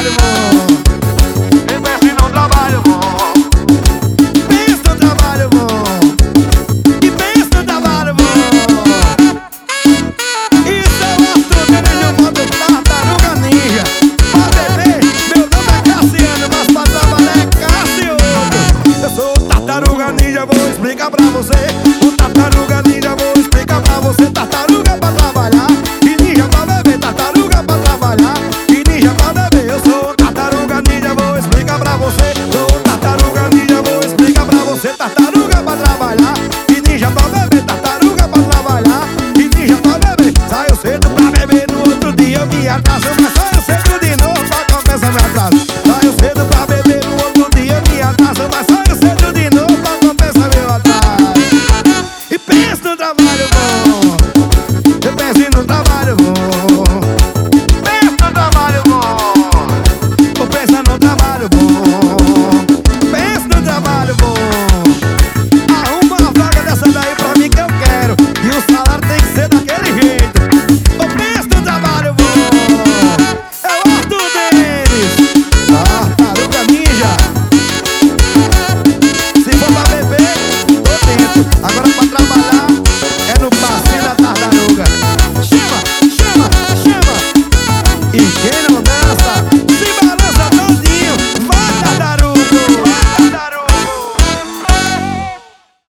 trabalho bom. E pense num trabalho bom. Pense num trabalho bom. E pense num trabalho bom. Isso é o Arthur, meu modo Tartaruga Ninja. Pra beber, meu nome é Cassiano, mas pra trabalhar é Cassioto. Eu sou o Tartaruga Ninja, vou explicar pra você. O Tartaruga Ninja, vou explicar pra você. Tartaruga pra trabalhar e ninja pra beber. Tartaruga pra trabalhar e ninja pra beber. Eu sou o Tartaruga Ninja, vou explicar pra você. Sou o Tartaruga Ninja, vou explicar pra você. Tartaruga pra trabalhar e ninja pra beber. Tartaruga pra trabalhar e ninja pra beber. Saio cedo pra beber, no outro dia eu me atraso. Mas saio cedo de novo pra compensar meu atraso. Saio cedo pra beber, no outro dia eu me atraso. Mas saio cedo de novo pra compensar meu atraso. E pensa no trabalho bom. Eu penso no trabalho bom. Pensa no trabalho bom. Eu penso no trabalho bom. Pensa no trabalho bom. Arruma uma vaga dessa daí pra mim que eu quero. E o salário tem que ser daquele jeito. Eu penso no trabalho bom. É o Arthur deles, Tartaruga Ninja. Se for pra beber, tô dentro. Agora pra trabalhar é no passinho da tartaruga. Chama, chama, chama. E